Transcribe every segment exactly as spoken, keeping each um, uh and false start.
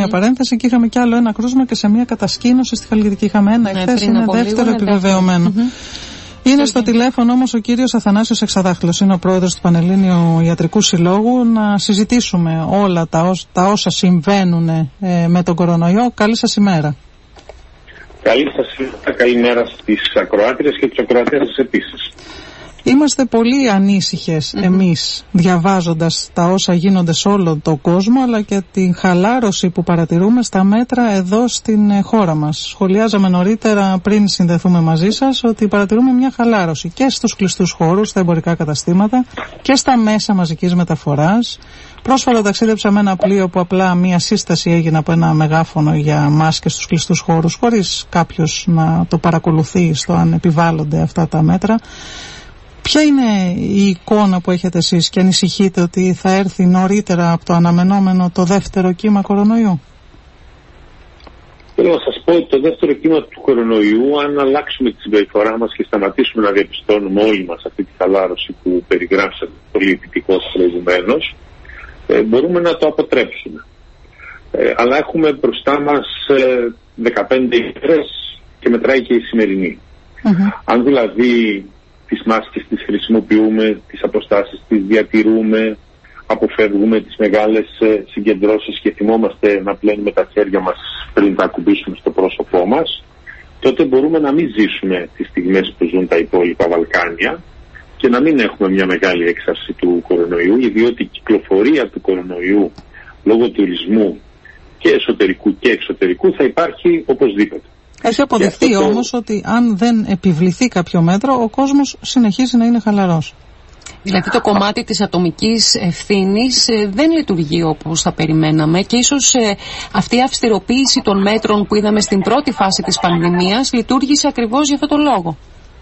μία παρένθεση, και είχαμε κι άλλο ένα κρούσμα και σε μία κατασκήνωση στη Χαλκιδική. Είχαμε ένα ναι, εχθές, είναι δεύτερο επιβεβαιωμένο. Mm-hmm. Είναι στο τηλέφωνο όμως ο κύριος Αθανάσιος Εξαδάχτυλος, είναι ο πρόεδρος του Πανελλήνιου Ιατρικού Συλλόγου, να συζητήσουμε όλα τα, ό, τα όσα συμβαίνουν ε, με τον κορονοϊό. Καλή σας ημέρα. Καλή σας ημέρα, καλημέρα στις ακροάτριες και τους ακροατές επίσης. Είμαστε πολύ ανήσυχες mm-hmm. εμείς, διαβάζοντας τα όσα γίνονται σε όλο τον κόσμο, αλλά και την χαλάρωση που παρατηρούμε στα μέτρα εδώ στην χώρα μας. Σχολιάζαμε νωρίτερα, πριν συνδεθούμε μαζί σας, ότι παρατηρούμε μια χαλάρωση και στους κλειστούς χώρους, στα εμπορικά καταστήματα και στα μέσα μαζικής μεταφοράς. Πρόσφατα ταξίδεψα με ένα πλοίο που απλά μια σύσταση έγινε από ένα μεγάφωνο για μάσκες στους κλειστούς χώρους, χωρίς κάποιος να το παρακολουθεί στο αν επιβάλλονται αυτά τα μέτρα. Ποια είναι η εικόνα που έχετε εσείς και ανησυχείτε ότι θα έρθει νωρίτερα από το αναμενόμενο το δεύτερο κύμα κορονοϊού? Θέλω να σας πω ότι το δεύτερο κύμα του κορονοϊού, αν αλλάξουμε τη συμπεριφορά μας και σταματήσουμε να διαπιστώνουμε όλοι μας αυτή τη χαλάρωση που περιγράψατε πολύ επιτυχώς προηγουμένως, ε, μπορούμε να το αποτρέψουμε. Ε, αλλά έχουμε μπροστά μας ε, δεκαπέντε ημέρες και μετράει και η σημερινή. Mm-hmm. Αν δηλαδή τις μάσκες τις χρησιμοποιούμε, τις αποστάσεις τις διατηρούμε, αποφεύγουμε τις μεγάλες συγκεντρώσεις και θυμόμαστε να πλένουμε τα χέρια μας πριν τα ακουμπήσουμε στο πρόσωπό μας, τότε μπορούμε να μην ζήσουμε τις στιγμές που ζουν τα υπόλοιπα Βαλκάνια και να μην έχουμε μια μεγάλη έξαρση του κορονοϊού, διότι η κυκλοφορία του κορονοϊού λόγω τουρισμού και εσωτερικού και εξωτερικού θα υπάρχει οπωσδήποτε. Έχει αποδειχθεί το... όμως ότι αν δεν επιβληθεί κάποιο μέτρο, ο κόσμος συνεχίζει να είναι χαλαρός. Δηλαδή το κομμάτι της ατομικής ευθύνης ε, δεν λειτουργεί όπως θα περιμέναμε και ίσως ε, αυτή η αυστηροποίηση των μέτρων που είδαμε στην πρώτη φάση της πανδημίας λειτουργήσε ακριβώς για αυτό το λόγο.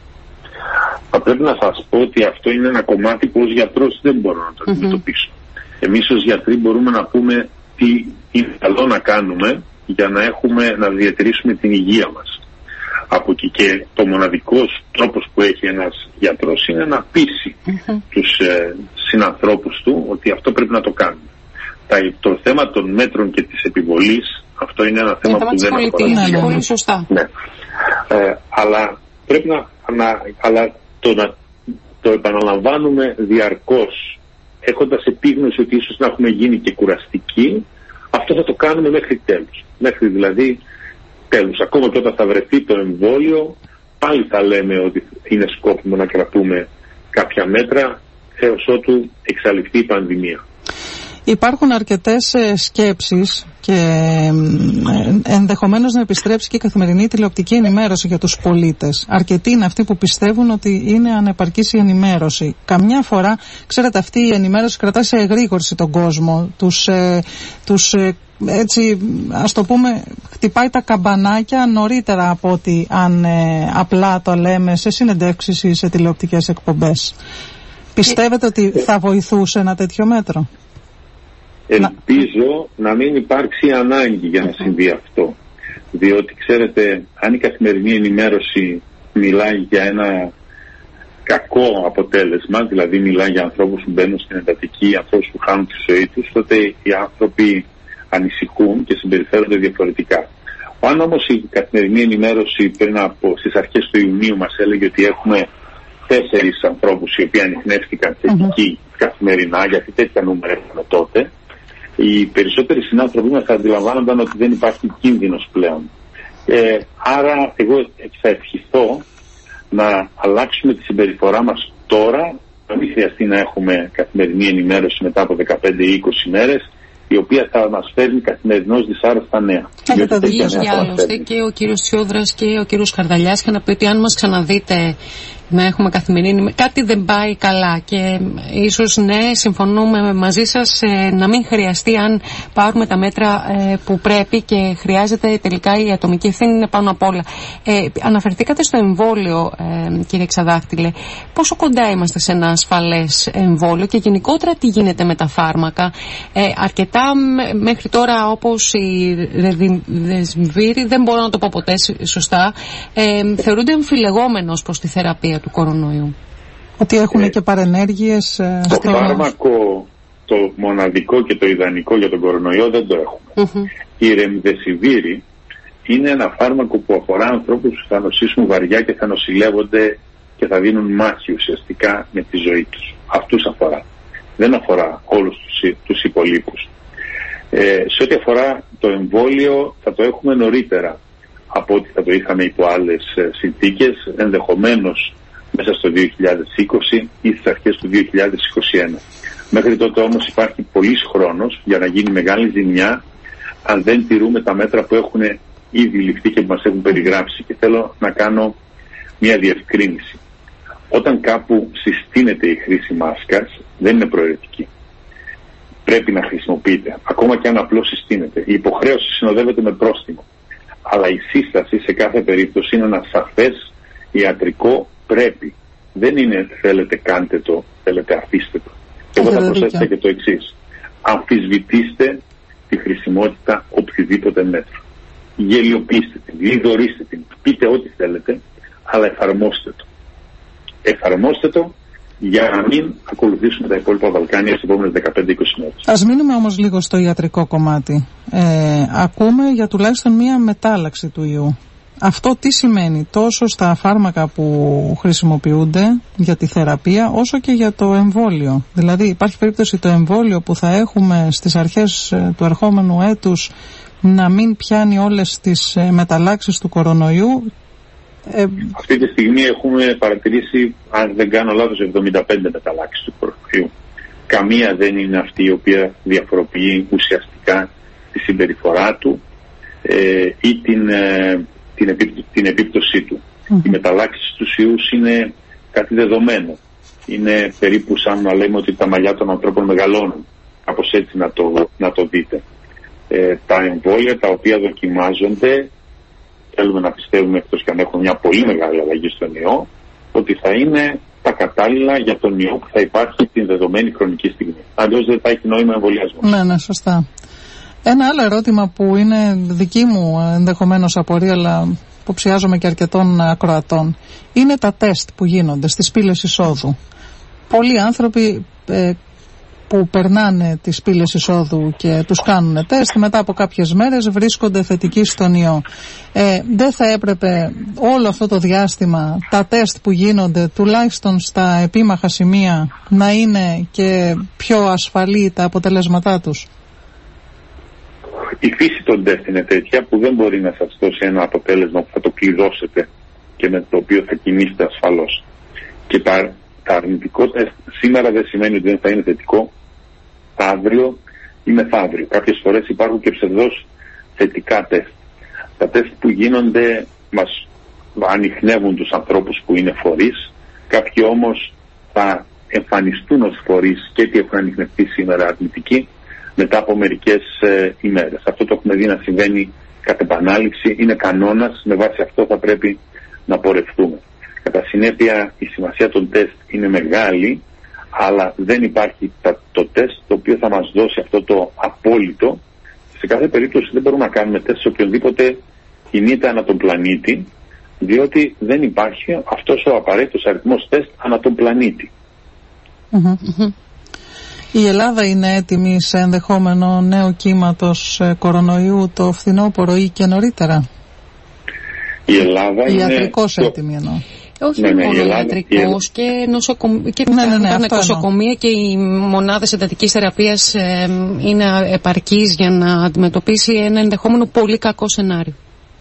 Θα πρέπει να σας πω ότι αυτό είναι ένα κομμάτι που ως γιατρός δεν μπορώ να το αντιμετωπίσω. Mm-hmm. Εμείς ως γιατροί μπορούμε να πούμε τι είναι καλό να κάνουμε για να έχουμε, να διατηρήσουμε την υγεία μας. Από εκεί και το μοναδικός τρόπος που έχει ένας γιατρός είναι να πείσει mm-hmm. τους ε, συνανθρώπους του ότι αυτό πρέπει να το κάνουμε. Τα, το θέμα των μέτρων και της επιβολής, αυτό είναι ένα θέμα, θέμα που δεν αφορά. Πολύ σωστά. Ναι. Ε, αλλά πρέπει να, να, αλλά το, να το επαναλαμβάνουμε διαρκώς, έχοντας επίγνωση ότι ίσως να έχουμε γίνει και κουραστικοί. Αυτό θα το κάνουμε μέχρι τέλους. Μέχρι δηλαδή τέλους. Ακόμα και όταν θα βρεθεί το εμβόλιο, πάλι θα λέμε ότι είναι σκόπιμο να κρατούμε κάποια μέτρα έως ότου εξαλειφθεί η πανδημία. Υπάρχουν αρκετές σκέψεις και ενδεχομένως να επιστρέψει και η καθημερινή τηλεοπτική ενημέρωση για τους πολίτες. Αρκετοί είναι αυτοί που πιστεύουν ότι είναι ανεπαρκής η ενημέρωση. Καμιά φορά, ξέρετε, αυτή η ενημέρωση κρατάει σε εγρήγορση τον κόσμο. Τους, ε, τους ε, έτσι, ας το πούμε, χτυπάει τα καμπανάκια νωρίτερα από ότι αν ε, απλά το λέμε σε συνεντεύξεις ή σε τηλεοπτικές εκπομπές. Πιστεύετε ότι θα βοηθούσε ένα τέτοιο μέτρο? Ελπίζω να... να μην υπάρξει ανάγκη για να συμβεί αυτό. Διότι ξέρετε, αν η καθημερινή ενημέρωση μιλάει για ένα κακό αποτέλεσμα, δηλαδή μιλάει για ανθρώπους που μπαίνουν στην εντατική, ανθρώπους που χάνουν τη ζωή τους, τότε οι άνθρωποι ανησυχούν και συμπεριφέρονται διαφορετικά. Αν όμως η καθημερινή ενημέρωση πριν από στις αρχές του Ιουνίου μας έλεγε ότι έχουμε τέσσερις ανθρώπους οι οποίοι ανιχνεύτηκαν θετικοί mm-hmm. καθημερινά, γιατί τέτοια νούμερα έχουμε τότε, οι περισσότεροι συνάνθρωποι μας θα αντιλαμβάνονταν ότι δεν υπάρχει κίνδυνος πλέον. Ε, άρα εγώ θα ευχηθώ να αλλάξουμε τη συμπεριφορά μας τώρα, να μην χρειαστεί να έχουμε καθημερινή ενημέρωση μετά από δεκαπέντε ή είκοσι μέρες, η οποία θα μας φέρνει καθημερινώς δυσάρεστα νέα. Έχετε δει άλλωστε και ο κύριος Τσιόδρας και ο κύριος Καρδαλιάς είχαν πει ότι αν μας ξαναδείτε να έχουμε καθημερινή, κάτι δεν πάει καλά και ίσως ναι, συμφωνούμε μαζί σας ε, να μην χρειαστεί αν πάρουμε τα μέτρα ε, που πρέπει και χρειάζεται τελικά η ατομική ευθύνη είναι πάνω απ' όλα. Ε, αναφερθήκατε στο εμβόλιο ε, κύριε Εξαδάχτυλε, πόσο κοντά είμαστε σε ένα ασφαλές εμβόλιο και γενικότερα τι γίνεται με τα φάρμακα? Ε, αρκετά μέχρι τώρα όπως η Ρεμδεσιβίρ, δεν μπορώ να το πω ποτέ σωστά, ε, θεωρούνται αμφιλεγόμενος προς τη θεραπεία του κορονοϊού. Ότι έχουν ε, και παρενέργειες. Ε, το στο... φάρμακο το μοναδικό και το ιδανικό για τον κορονοϊό δεν το έχουμε. Mm-hmm. Η Ρεμδεσιβίρη είναι ένα φάρμακο που αφορά ανθρώπους που θα νοσήσουν βαριά και θα νοσηλεύονται και θα δίνουν μάχη ουσιαστικά με τη ζωή τους. Αυτούς αφορά. Δεν αφορά όλους τους, τους υπολείπους. Ε, σε ό,τι αφορά το εμβόλιο θα το έχουμε νωρίτερα από ό,τι θα το είχαμε υπό άλλες συνθήκες, ενδεχομένως μέσα στο δύο χιλιάδες είκοσι ή στις αρχές του δύο χιλιάδες είκοσι ένα. Μέχρι τότε όμως υπάρχει πολύς χρόνος για να γίνει μεγάλη ζημιά αν δεν τηρούμε τα μέτρα που έχουν ήδη ληφθεί και που μας έχουν περιγράψει. Και θέλω να κάνω μια διευκρίνηση. Όταν κάπου συστήνεται η χρήση μάσκας, δεν είναι προαιρετική. Πρέπει να χρησιμοποιείται, ακόμα και αν απλώς συστήνεται. Η υποχρέωση συνοδεύεται με πρόστιμο. Αλλά η σύσταση σε κάθε περίπτωση είναι ένα σαφές ιατρικό πρέπει. Δεν είναι θέλετε κάντε το, θέλετε αφήστε το. Εγώ θα προσθέσω και το εξής. Αμφισβητήστε τη χρησιμότητα οποιοδήποτε μέτρο. Γελιοποιήστε την, λιδωρίστε την, πείτε ό,τι θέλετε, αλλά εφαρμόστε το. Εφαρμόστε το για να μην ακολουθήσουμε τα υπόλοιπα Βαλκάνια στις επόμενες δεκαπέντε είκοσι μέρες. Ας μείνουμε όμως λίγο στο ιατρικό κομμάτι. Ε, ακούμε για τουλάχιστον μία μετάλλαξη του ιού. Αυτό τι σημαίνει τόσο στα φάρμακα που χρησιμοποιούνται για τη θεραπεία όσο και για το εμβόλιο? Δηλαδή υπάρχει περίπτωση το εμβόλιο που θα έχουμε στις αρχές του ερχόμενου έτους να μην πιάνει όλες τις μεταλλάξεις του κορονοϊού? Ε... Αυτή τη στιγμή έχουμε παρατηρήσει, αν δεν κάνω λάθος, εβδομήντα πέντε μεταλλάξεις του κορονοϊού. Καμία δεν είναι αυτή η οποία διαφοροποιεί ουσιαστικά τη συμπεριφορά του ε, ή την, ε, την, επίπτω, την επίπτωσή του. Mm-hmm. Οι μεταλλάξεις του ιούς είναι κάτι δεδομένο. Είναι περίπου σαν να λέμε ότι τα μαλλιά των ανθρώπων μεγαλώνουν. Κάπως έτσι να το, να το δείτε. Ε, τα εμβόλια τα οποία δοκιμάζονται, θέλουμε να πιστεύουμε, εκτός και αν έχουν μια πολύ μεγάλη αλλαγή στον ιό, ότι θα είναι τα κατάλληλα για τον ιό που θα υπάρχει την δεδομένη χρονική στιγμή. Αλλιώς δεν θα έχει νόημα εμβολιασμός. Ναι, ναι, σωστά. Ένα άλλο ερώτημα που είναι δική μου ενδεχομένως απορία, αλλά υποψιάζομαι και αρκετών ακροατών, είναι τα τεστ που γίνονται στις πύλες εισόδου. Πολλοί άνθρωποι ε, που περνάνε τις πύλες εισόδου και τους κάνουν τεστ, μετά από κάποιες μέρες βρίσκονται θετικοί στον ιό. Ε, δεν θα έπρεπε όλο αυτό το διάστημα τα τεστ που γίνονται τουλάχιστον στα επίμαχα σημεία να είναι και πιο ασφαλή τα αποτελέσματά τους? Η φύση των τεστ είναι τέτοια που δεν μπορεί να σας δώσει ένα αποτέλεσμα που θα το κλειδώσετε και με το οποίο θα κινήσετε ασφαλώς. Και τα, τα αρνητικό τεστ σήμερα δεν σημαίνει ότι δεν θα είναι θετικό αύριο ή μεθαύριο. Κάποιες φορές υπάρχουν και ψευδώς θετικά τεστ. Τα τεστ που γίνονται μας ανιχνεύουν τους ανθρώπους που είναι φορείς. Κάποιοι όμως θα εμφανιστούν ως φορείς και τι έχουν ανιχνευτεί σήμερα αρνητικοί μετά από μερικές ε, ημέρες. Αυτό το έχουμε δει να συμβαίνει κατ' επανάληψη. Είναι κανόνας, με βάση αυτό θα πρέπει να πορευτούμε. Κατά συνέπεια η σημασία των τεστ είναι μεγάλη, αλλά δεν υπάρχει τα, το τεστ το οποίο θα μας δώσει αυτό το απόλυτο. Σε κάθε περίπτωση δεν μπορούμε να κάνουμε τεστ σε οποιονδήποτε κινείται ανά τον πλανήτη, διότι δεν υπάρχει αυτός ο απαραίτητος αριθμός τεστ ανά τον πλανήτη. Mm-hmm. Η Ελλάδα είναι έτοιμη σε ενδεχόμενο νέο κύματος κορονοϊού το φθινόπωρο ή και νωρίτερα? Η Ελλάδα είναι... Ιατρικός έτοιμη εννοώ. Όχι ναι, ναι, μόνο ιατρικός και, νοσοκομ... και ναι, ναι, ναι, τα νοσοκομεία και οι μονάδες εντατικής θεραπείας ε, είναι επαρκείς για να αντιμετωπίσει ένα ενδεχόμενο πολύ κακό σενάριο.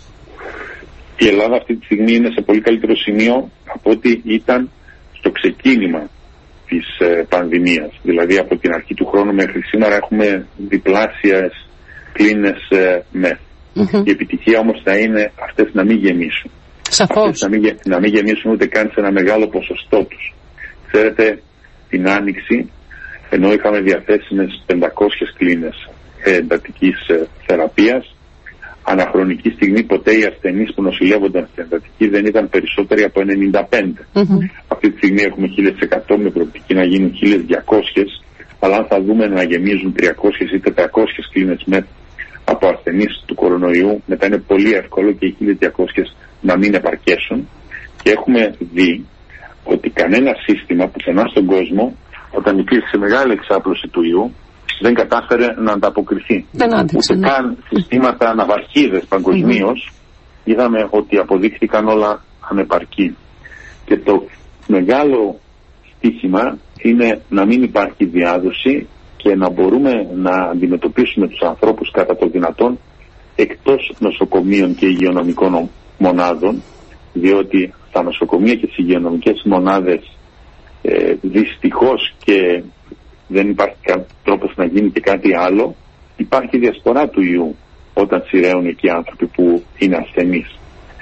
Η Ελλάδα αυτή τη στιγμή είναι σε πολύ καλύτερο σημείο από ό,τι ήταν στο ξεκίνημα της ε, πανδημίας. Δηλαδή από την αρχή του χρόνου μέχρι σήμερα έχουμε διπλάσιες κλίνες ε, μεθ. Mm-hmm. Η επιτυχία όμως θα είναι αυτές να μην γεμίσουν. Σαφώς. Να μην, να μην γεμίσουν ούτε καν σε ένα μεγάλο ποσοστό τους. Ξέρετε, την Άνοιξη, ενώ είχαμε διαθέσιμες πεντακόσιες κλίνες εντατικής ε, θεραπείας, αναχρονική στιγμή ποτέ οι ασθενείς που νοσηλεύονταν στην εντατική δεν ήταν περισσότεροι από ενενήντα πέντε. Mm-hmm. Αυτή τη στιγμή έχουμε χίλια εκατό με προοπτική να γίνουν χίλια διακόσιες, αλλά αν θα δούμε να γεμίζουν τριακόσιες ή τετρακόσιες κλίνες με από ασθενείς του κορονοϊού, μετά είναι πολύ εύκολο και οι χίλια διακόσιες να μην επαρκέσουν. Και έχουμε δει ότι κανένα σύστημα πουθενά στον κόσμο, όταν υπήρξε μεγάλη εξάπλωση του ιού, δεν κατάφερε να ανταποκριθεί. Δεν άντεξε, ούτε ναι. καν συστήματα ναυαρχίδες παγκοσμίως mm-hmm. είδαμε ότι αποδείχθηκαν όλα ανεπαρκή. Και το μεγάλο στίχημα είναι να μην υπάρχει διάδοση και να μπορούμε να αντιμετωπίσουμε τους ανθρώπους κατά το δυνατόν εκτός νοσοκομείων και υγειονομικών μονάδων, διότι στα νοσοκομεία και στις υγειονομικές μονάδες ε, δυστυχώς, και δεν υπάρχει τρόπος να γίνει και κάτι άλλο, υπάρχει διασπορά του ιού όταν σειραίουν εκεί άνθρωποι που είναι ασθενείς.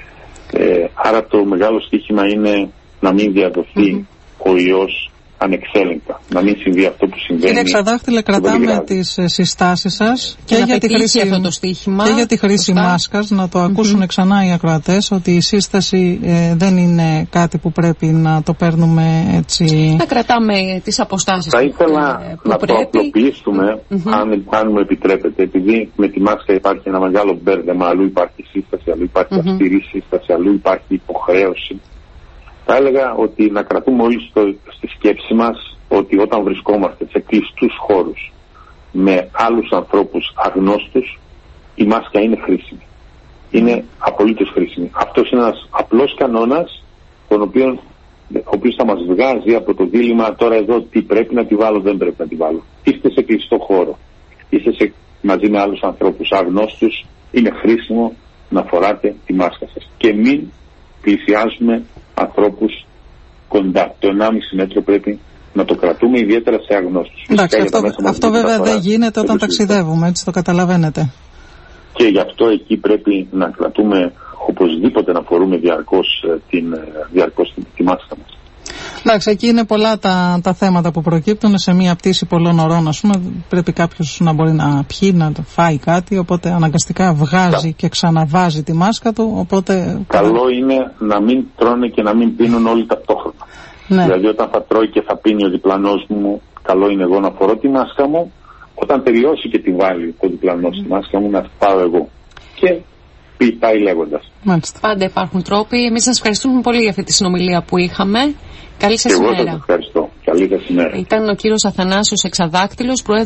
Ε, άρα το μεγάλο στοίχημα είναι να μην διαδοθεί mm-hmm. ο ιός ανεξέλεγκτα. Να μην συμβεί αυτό που συμβαίνει. Κύριε Ξαδάχτυλε, κρατάμε τις συστάσεις σας και, και, για τη χρήση, αυτό το στίχημα, και για τη χρήση μάσκας. Να το ακούσουν mm-hmm. ξανά οι ακροατές, ότι η σύσταση ε, δεν είναι κάτι που πρέπει να το παίρνουμε έτσι. Να κρατάμε τις αποστάσεις. Θα ήθελα που να πρέπει. το απλοποιήσουμε, mm-hmm. αν, αν μου επιτρέπετε, επειδή με τη μάσκα υπάρχει ένα μεγάλο μπέρδεμα, αλλού υπάρχει σύσταση, αλλού υπάρχει mm-hmm. αυστηρή σύσταση, αλλού υπάρχει υποχρέωση. Θα έλεγα ότι να κρατούμε όλοι στο, στη σκέψη μας ότι όταν βρισκόμαστε σε κλειστούς χώρους με άλλους ανθρώπους αγνώστους, η μάσκα είναι χρήσιμη. Είναι απολύτως χρήσιμη. Αυτός είναι ένας απλός κανόνας, τον οποίο, ο οποίος θα μας βγάζει από το δίλημμα τώρα εδώ τι πρέπει να τη βάλω, δεν πρέπει να τη βάλω. Είστε σε κλειστό χώρο, είστε σε, μαζί με άλλους ανθρώπους αγνώστους, είναι χρήσιμο να φοράτε τη μάσκα σας. Και μην πλησιάζουμε ανθρώπους κοντά. Το ενάμιση μέτρο πρέπει να το κρατούμε, ιδιαίτερα σε αγνώστους. Εντάξει, αυτό, αυτό βέβαια δεν γίνεται όταν ταξιδεύουμε, έτσι το καταλαβαίνετε. Και γι' αυτό εκεί πρέπει να κρατούμε, οπωσδήποτε να φορούμε διαρκώς την, διαρκώς την, τη μάσκα μας. Εντάξει, εκεί είναι πολλά τα, τα θέματα που προκύπτουν. Σε μία πτήση πολλών ωρών, ας πούμε, πρέπει κάποιος να μπορεί να πιει, να φάει κάτι, οπότε αναγκαστικά βγάζει yeah. και ξαναβάζει τη μάσκα του. Οπότε... Καλό είναι να μην τρώνε και να μην πίνουν όλοι ταυτόχρονα. Ναι. Δηλαδή, όταν θα τρώει και θα πίνει ο διπλανός μου, καλό είναι εγώ να φορώ τη μάσκα μου. Όταν τελειώσει και τη βάλει ο διπλανός mm. τη μάσκα μου, να πάω εγώ. Και πάει λέγοντας. Μάλιστα. Πάντα υπάρχουν τρόποι. Εμείς σας ευχαριστούμε πολύ για αυτή τη συνομιλία που είχαμε. Καλή σας ημέρα. Εγώ σας ευχαριστώ. Καλή σας ημέρα. Ήταν ο κύριος Αθανάσιος Εξαδάκτυλος,